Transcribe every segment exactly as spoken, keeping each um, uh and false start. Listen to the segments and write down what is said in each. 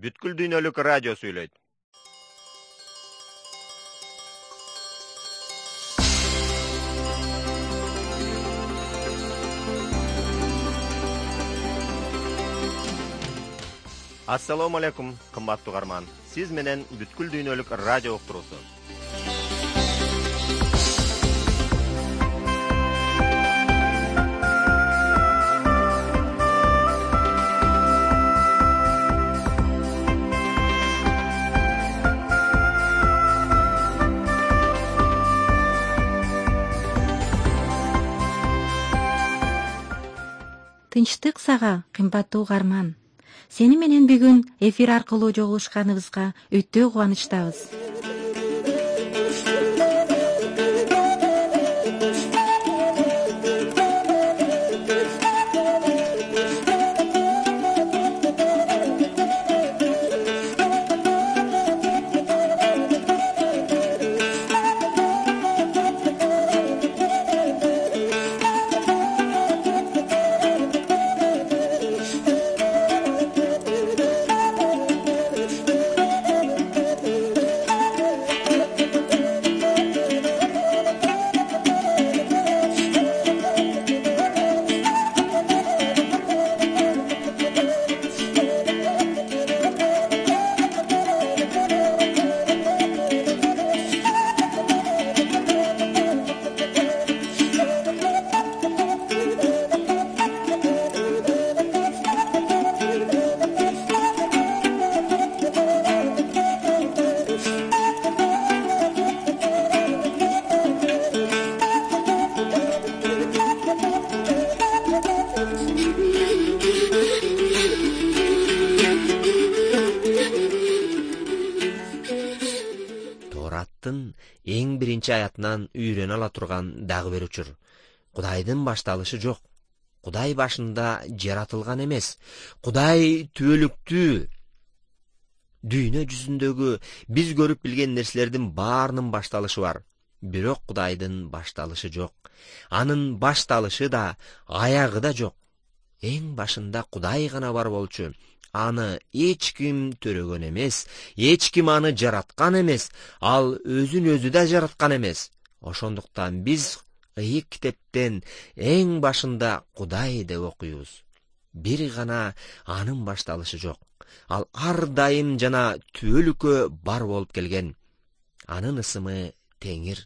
бүткүл дүйнөлүк радио сүйлөйт. Ассаламу алейкум, кымбаттуу угарман. Сиз менен бүткүл дүйнөлүк радио уктуруусу. Тынчтык сага, кымбаттуу угарман. Сени менен бүгүн эфир аркылуу жолугушканыбызга өтө кубанычтабыз. Эң биринчи аятынан үйрөнө ала турган дагы бир учур. Кудайдын башталышы жок. Кудай башында жаратылган эмес. Кудай түбөлүктүү. Дүйнө жүзүндөгү биз көрүп билген нерселердин баарынын башталышы бар. Бирок Кудайдын башталышы жок. Анын башталышы да, аягы да жок. Эң башында Кудай гана бар болчу. Аны эч ким төрөгөн эмес, эч ким аны жараткан эмес, ал өзүн өзү да жараткан эмес. Ошондуктан биз ыйык китептен эң башында Кудай деп окуйбуз. Бир гана анын башталышы жок. Ал ар дайым жана түбөлүккө бар болуп келген. Анын ысымы Теңир.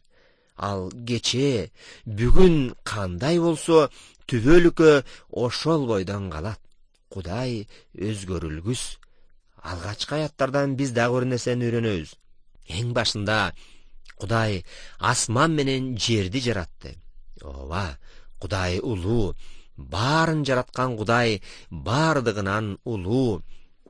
Ал кечээ, бүгүн кандай болсо, түбөлүккө ошол бойдон калат. Кудай өзгөрүлгүс. Алгачкы аяттардан биз дагы бир нерсени үйрөнөбүз. Эң башында Кудай асман менен жерди жаратты. Ооба, Кудай улуу. Баарын жараткан Кудай бардыгынан улуу.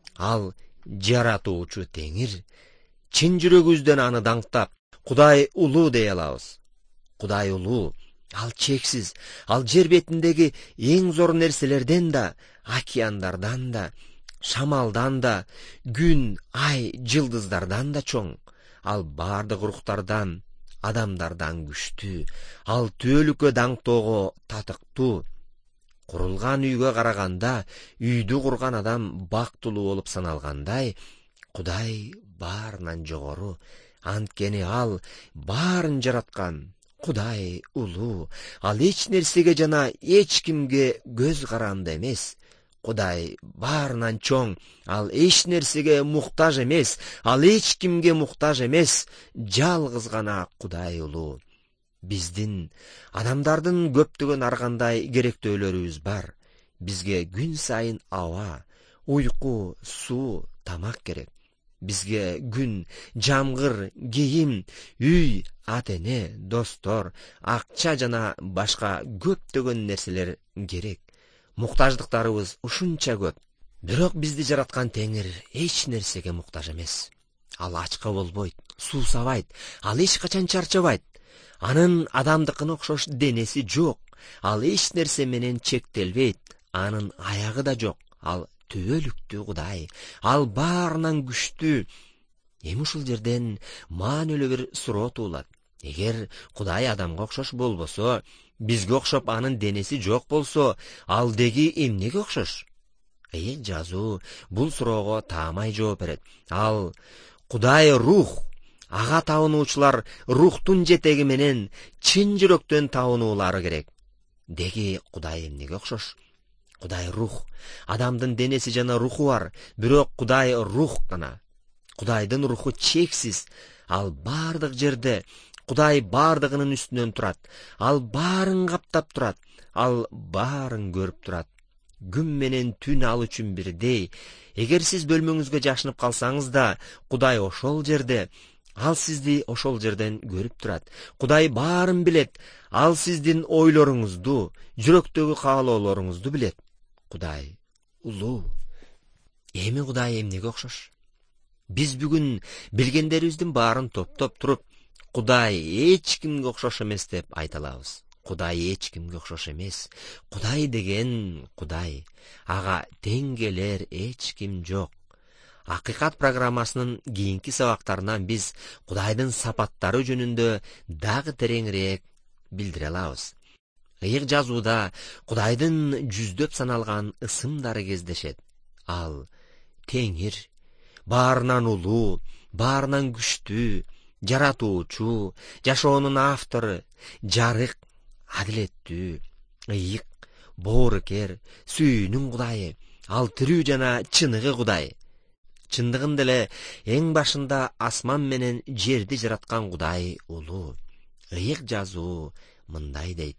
Ал жаратуучу Теңир. Чын жүрөгүбүздөн аны даңктап, Кудай улуу дей алабыз. Кудай улуу. Ал чексиз. Ал жер бетиндеги эң зор нерселерден да, океандардан да, шамалдан да, күн, ай, жылдыздардан да чоң. Ал бардык рухтардан, адамдардан күчтүү. Ал түбөлүккө даңктоого татыктуу. Курулган үйгө караганда, үйдү курган адам бактылуу болуп саналгандай, Кудай баарынан жогору. Анткени ал баарын жараткан. Кудай улуу. Ал эч нерсеге жана эч кимге көз каранды эмес. Кудай баарынан чоң. Ал эч нерсеге муктаж эмес. Ал эч кимге муктаж эмес. Жалгыз гана Кудай улуу. Биздин, адамдардын көптөгөн ар кандай керектөөлөрүбүз бар. Бизге күн сайын аба, уйку, суу, тамак керек. Бизге күн, жамгыр, кийим, үй, ата-эне, достор, акча жана башка көптөгөн нерселер керек. Муктаждыктарыбыз ушунча көп. Бирок бизди жараткан Теңир эч нерсеге муктаж эмес. Ал ачка болбойт, суусабайт, ал эч качан чарчабайт. Анын адамдыкына окшош денеси жок. Ал эч нерсе менен чектелбейт. Анын аягы да жок. Ал түбөлүктүү Кудай. Ал баарынан күчтүү. Эми ушул жерден маанилүү бир суроо туулат. Эгер Кудай адамга окшош болбосо, бизге окшоп анын денеси жок болсо, ал деги эмнеге окшош? Ыйык жазуу бул суроого таамай жооп берет. Ал Кудай рух. Ага табынуучулар рухтун жетеги менен чын жүрөктөн табынуулары керек. Деги Кудай эмнеге окшош? Кудай рух. Адамдын денеси жана руху бар, бирок Кудай рух гана. Кудайдын руху чексиз. Ал бардык жерде, Кудай бардыгынын үстүнөн турат. Ал баарын каптап турат. Ал баарын көрүп турат. Күн менен түн ал үчүн бирдей. Эгер сиз бөлмөңүзгө жашынып калсаңыз да, Кудай ошол жерде. Ал сизди ошол жерден көрүп турат. Кудай баарын билет. Ал сиздин ойлоруңузду, жүрөктөгү каалоолоруңузду билет. Кудай улуу. Эми Кудай эмнеге окшош? Биз бүгүн билгендерибиздин баарын топтоп туруп, Кудай эч кимге окшош эмес деп айта алабыз. Кудай эч кимге окшош эмес. Кудай деген Кудай. Ага тең келер эч ким жок. Акыйкат программасынын кийинки сабактарынан биз Кудайдын сапаттары жөнүндө дагы тереңирээк билдире алабыз. Ыйык жазууда Кудайдын жүздөп саналган ысымдары кездешет. Ал Теңир, баарынан улуу, баарынан күчтүү, жаратуучу, жашоонун автору, жарык, адилеттүү, ыйык, боорукер, сүйүүнүн Кудайы. Ал тирүү жана чыныгы Кудай. Чындыгында эле эң башында асман менен жерди жараткан Кудай улуу. Ыйык жазуу мындай дейт.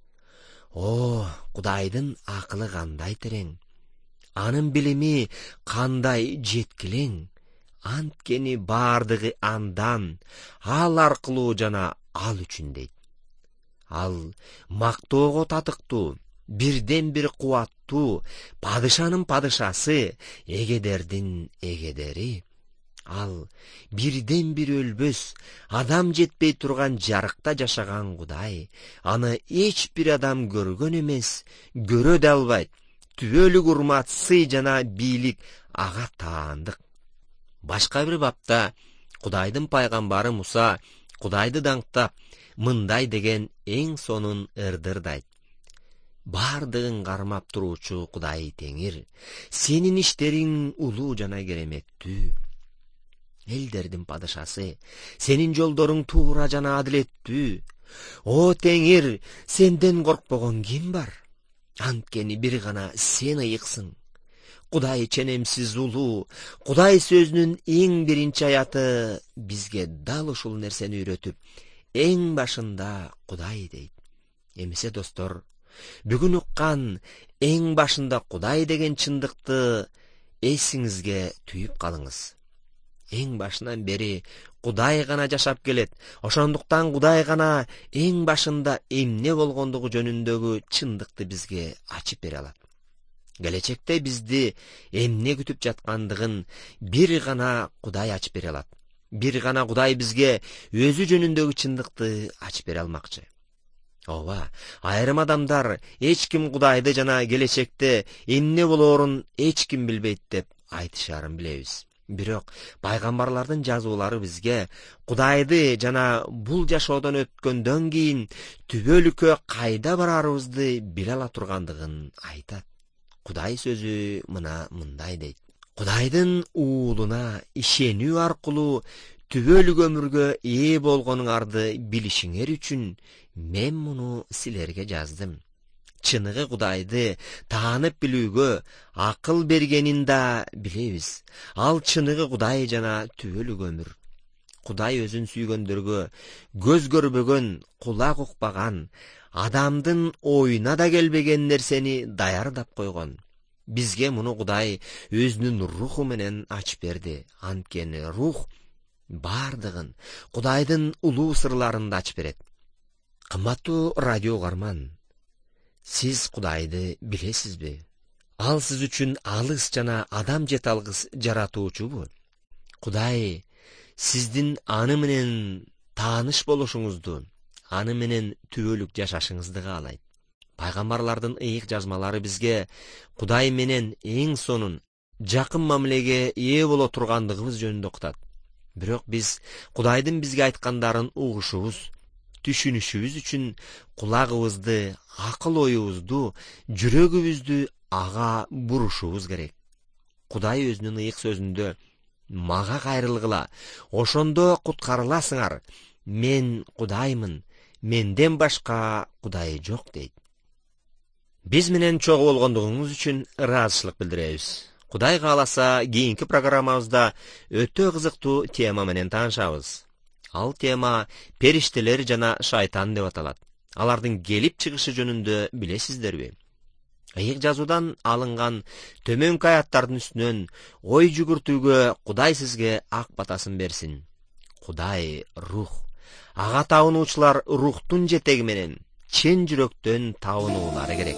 О, Кудайдын акылы кандай терең. Анын билими кандай жеткилең. Анткени бардыгы андан, ал аркылуу жана ал үчүн дейт. Ал мактоого татыктуу, бирден бир кубаттуу, падышанын падышасы, эгедердин эгедери. Ал бирден бир өлбөс, адам жетпей турган жарыкта жашаган Кудай. Аны эч бир адам көргөн эмес, көрө да албайт. Түбөлүк урмат, сый жана бийлик ага таандык. Башка бир бапта Кудайдын пайгамбары Муса Кудайды даңктап, мындай деген эң сонун ырдырдайт. Бардыгын кармап туруучу Кудай Теңир, сенин иштериң улуу жана кереметтүү. Элдердин падышасы, сенин жолдоруң туура жана адилеттүү. О Теңир, сенден коркпогон ким бар? Анткени бир гана сен ыйыксың. Кудай ченемсиз улуу. Кудай сөзүнүн эң биринчи аяты бизге дал ушул нерсени үйрөтүп, эң башында Кудай дейт. Эмесе достор, бүгүн уккан эң башында Кудай деген чындыкты эсиңизге түйүп калыңыз. Эң башынан бери Кудай гана жашап келет. Ошондуктан Кудай гана эң башында эмне болгондугу жөнүндөгү чындыкты бизге ачып бере алат. Келечекте бизди эмне күтүп жаткандыгын бир гана Кудай ачып бере алат. Бир гана Кудай бизге өзү жөнүндөгү чындыкты ачып бере алмакчы. Ооба, айрым адамдар эч ким Кудайды жана келечекте эмне болоорун эч ким билбейт деп айтышарын билебиз. Бирок пайгамбарлардын жазуулары бизге Кудайды жана бул жашоодон өткөндөн кийин түбөлүккө кайда барарыбызды биле ала тургандыгын айтат. Кудай сөзү мына мындай дейт. Кудайдын уулуна ишенүү аркылуу түбөлүк өмүргө ээ болгонуңарды билишиңер үчүн мен муну силерге жаздым. Чыныгы Кудайды таанып билүүгө акыл бергенин да билебиз. Ал чыныгы Кудай жана түбөлүк өмүр. Кудай өзүн сүйгөндөргө көз көрбөгөн, кулак укпаган, адамдын оюна да келбеген нерсени даярдап койгон. Бизге муну Кудай өзүнүн руху менен ачып берди. Анткени рух бардыгын, Кудайдын улуу сырларын да ачып берет. Кымбаттуу радио угарман, сиз Кудайды билесизби? Ал сиз үчүн алыс жана адам жете алгыс жаратуучубу? Кудай сиздин аны менен тааныш болушуңузду, аны менен түбөлүк жашашыңызды каалайт. Пайгамбарлардын ыйык жазмалары бизге Кудай менен эң сонун, жакын мамилеге ээ боло тургандыгыбыз жөнүндө окутат. Бирок биз Кудайдын бизге айткандарын угушубуз, түшүнүшүбүз үчүн кулагыбызды, акыл оюбузду, жүрөгүбүздү ага бурушубуз керек. Кудай өзүнүн ыйык сөзүндө мага кайрылгыла, ошондо куткарыласыңар. Мен Кудаймын, менден башка Кудай жок дейт. Биз менен чогуу болгондугуңуз үчүн ыраазычылык билдиребиз. Кудай кааласа, кийинки программабызда өтө кызыктуу тема менен таанышабыз. Ал тема периштелер жана шайтан деп аталат. Алардын келип чыгышы жөнүндө билесиздерби? Ыйык жазуудан алынган төмөнкү аяттардын үстүнөн ой жүгүртүүгө Кудай сизге ак батасын берсин. Кудай рух. Ага табынуучулар рухтун жетеги менен чын жүрөктөн табынуулары керек.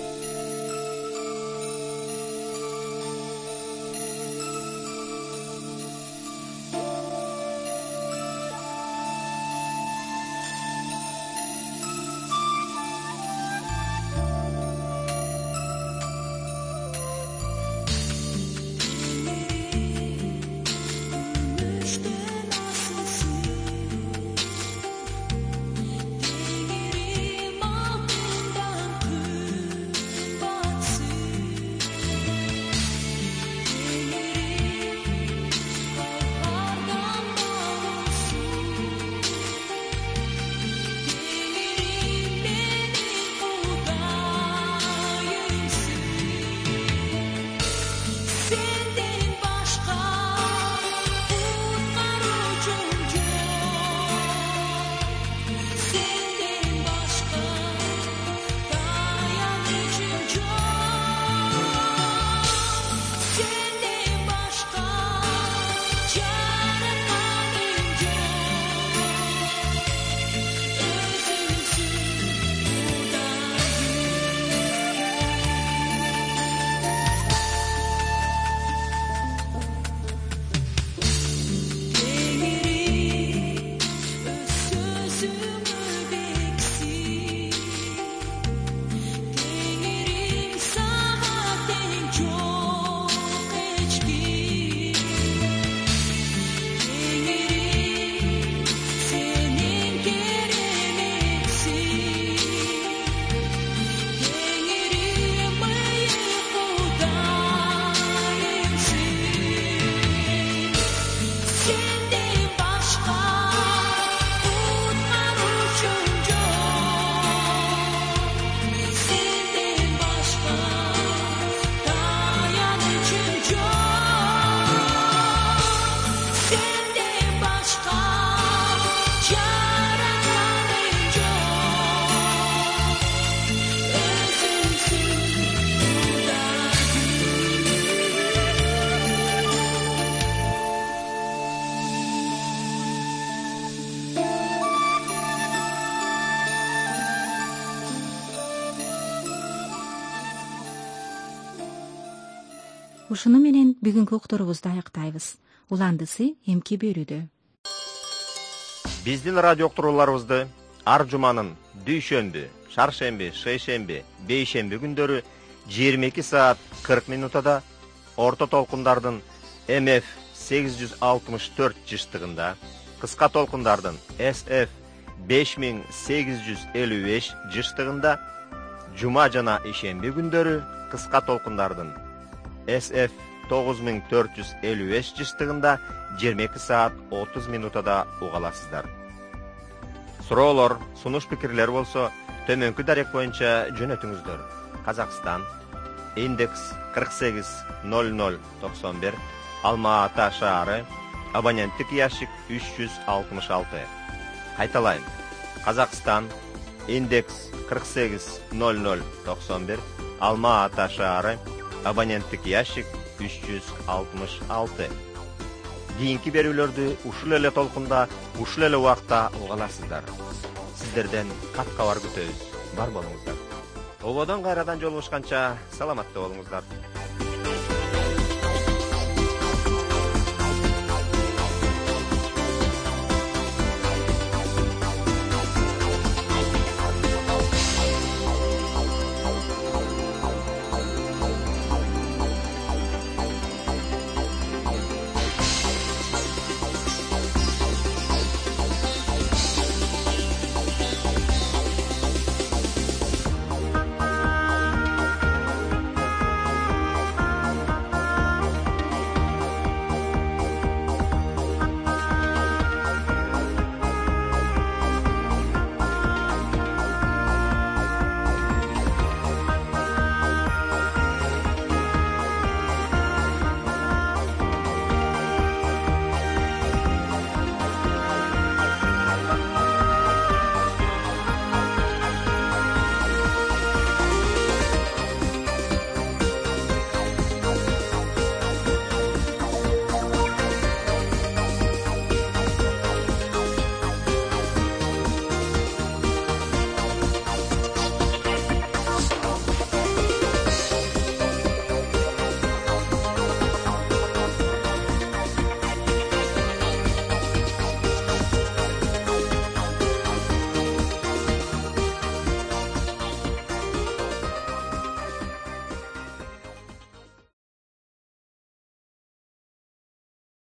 Ушуну менен бүгүнкү уктурубузду аяктайбыз. Уландысы эмки берүүдө. Биздин радио уктурууларыбызды ар жуманын дүйшөмбү, шаршемби, шейшемби, бейшемби күндөрү жыйырма эки саат кырк минутада орто толкундардын эм эф сегиз жүз алтымыш төрт жыштыгында, кыска толкундардын эс эф беш миң сегиз жүз элүү беш жыштыгында, жума жана ишемби күндөрү кыска толкундардын эс эф тогуз миң төрт жүз элүү беш жыштыгында жыйырма эки саат отуз минутада угаласыздар. Суроолор, сунуш пикирлер болсо, төмөнкү дарек боюнча жөнөтүңүздөр. Казакстан, индекс кырк сегиз ноль ноль токсон бир, Алма Ата шаары, абоненттик ящик үч жүз алтымыш алты. Кайталайм. Казакстан, индекс кырк сегиз ноль ноль токсон бир, Алма Ата шаары, абоненттик ящик үч жүз алтымыш алты. Кийинки берүүлөрдү ушул эле толкунда, ушул эле убакта угаласыздар. Сиздерден кат кабар күтөбүз. Бар болуңуздар. Ободон кайрадан жолугушканча саламатта болуңуздар.